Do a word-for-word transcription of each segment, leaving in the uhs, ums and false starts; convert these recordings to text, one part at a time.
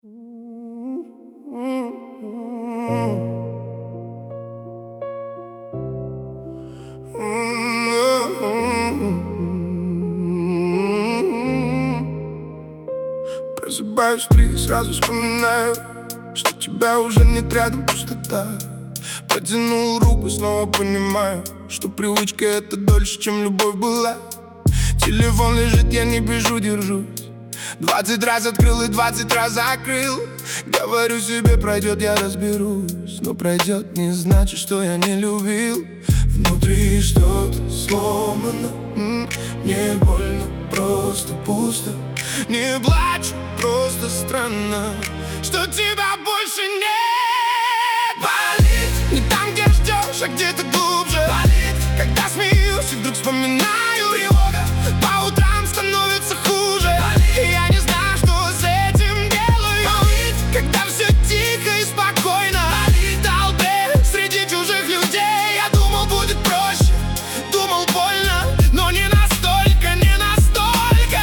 Просыпаюсь в три, сразу вспоминаю, что тебя уже нет рядом, пустота. Протянул руку, снова понимаю, что привычка — это дольше, чем любовь была. Телефон лежит, я не бежу, держусь. Двадцать раз открыл и двадцать раз закрыл. Говорю себе, пройдет, я разберусь. Но пройдет не значит, что я не любил. Внутри что-то сломано, не больно, просто пусто. Не плачу, просто странно, что тебя больше нет. Болит не там, где ждешь, а где-то глубже. Болит, когда смеюсь и вдруг вспоминаю. Тревога по утрам становится хуже. Болит, и я не знаю, что с этим делаю. Болит, когда все тихо и спокойно. Болит, в толпе среди чужих людей. Я думал, будет проще, думал, больно, но не настолько, не настолько,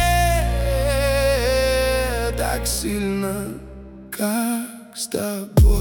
не так сильно, как с тобой.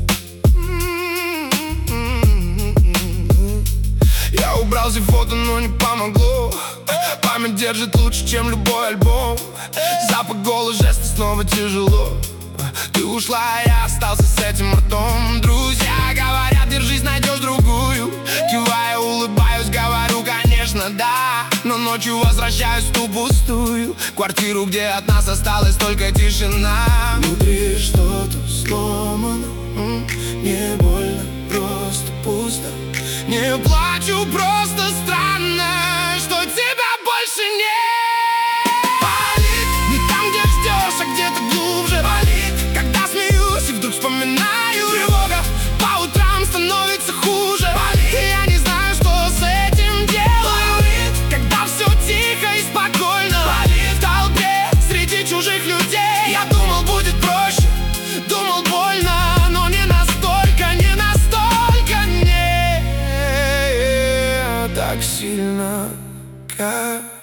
Я убрал все фото, но не помогло. Память держит лучше, чем любой альбом. Запах, голос, жесты, снова тяжело. Ты ушла, а я остался с этим ртом. Друзья говорят, держись, найдешь другую. Киваю, улыбаюсь, говорю, конечно, да. Но ночью возвращаюсь в ту пустую квартиру, где от нас осталась только тишина. Внутри что-то сломано, не больно, просто пусто. Не плачу, просто странно, что тебя больше нет. Болит не там, где ждешь, а где-то глубже. Болит, когда смеюсь и вдруг вспоминаю. Тревога по утрам становится хуже. Болит, и я не знаю, что с этим делаю. Болит, когда все тихо и спокойно. Болит, в толпе среди чужих людей. Я думал, будет проще, думал, больно, но не настолько, не настолько, не так сильно, как